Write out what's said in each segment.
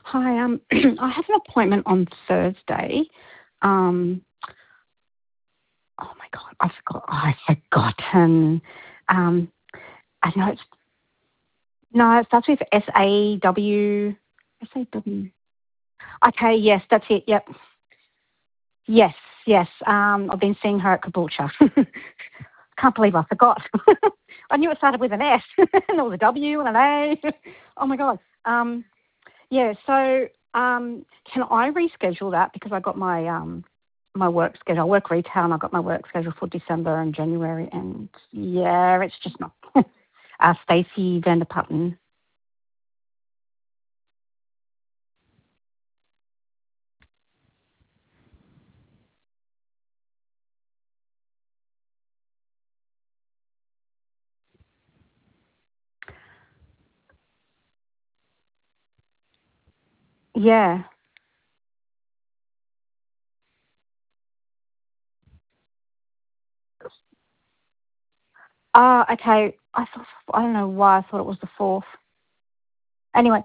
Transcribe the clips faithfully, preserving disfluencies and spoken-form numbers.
Hi, um, I have an appointment on Thursday. Um, oh my God, I forgot. I've forgotten. Um, I know it's no, it starts with S A W. S A W. Okay, yes, that's it. Yep. Yes, yes. Um, I've been seeing her at Caboolture. Can't believe I forgot. I knew it started with an S and there was a W and an A. Oh my God. Um, yeah. So, um, can I reschedule that because I got my um my work schedule. I work retail and I got my work schedule for December and January, and yeah, it's just not. uh, Stacey Vanderputten. Yeah. Ah, okay. I thought I don't know why I thought it was the fourth. Anyway,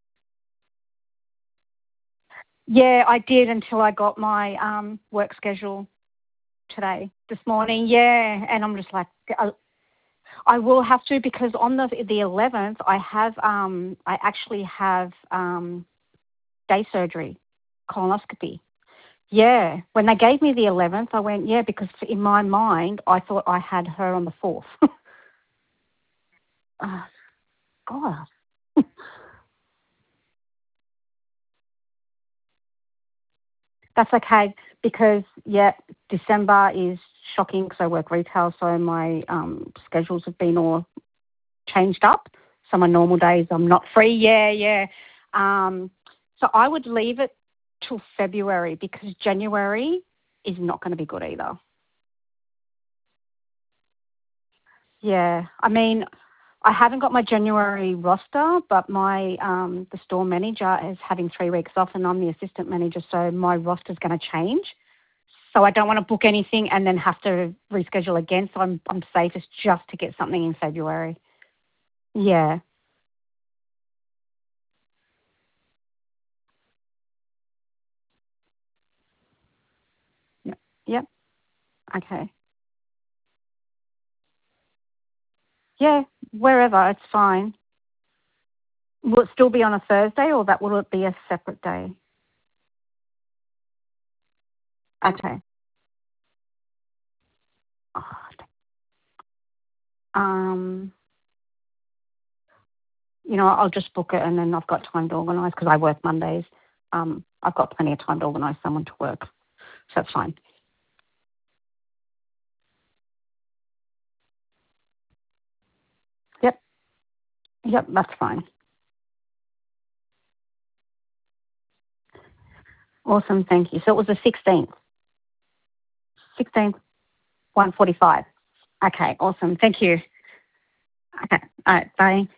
yeah, I did until I got my um work schedule today, this morning. Yeah, and I'm just like, I, I will have to because on the the eleventh, I have um I actually have um day surgery, colonoscopy. Yeah, when they gave me the eleventh, I went yeah because in my mind I thought I had her on the fourth. Oh, God. That's okay because yeah, December is shocking because I work retail, so my um, schedules have been all changed up. So my normal days I'm not free. Yeah, yeah. Um, so I would leave it till February because January is not going to be good either. Yeah, I mean, I haven't got my January roster, but my um, the store manager is having three weeks off, and I'm the assistant manager, so my roster's going to change. So I don't want to book anything and then have to reschedule again. So I'm I'm safest just to get something in February. Yeah. Yep. Yep. Okay. Yeah. Wherever, it's fine. Will it still be on a Thursday, or that will it be a separate day? Okay. Oh, um, you know, I'll just book it, and then I've got time to organise because I work Mondays. Um, I've got plenty of time to organise someone to work, so that's fine. Yep. Yep. That's fine. Awesome. Thank you. So it was the sixteenth. sixteenth, one forty-five. Okay. Awesome. Thank you. Okay. All right. Bye.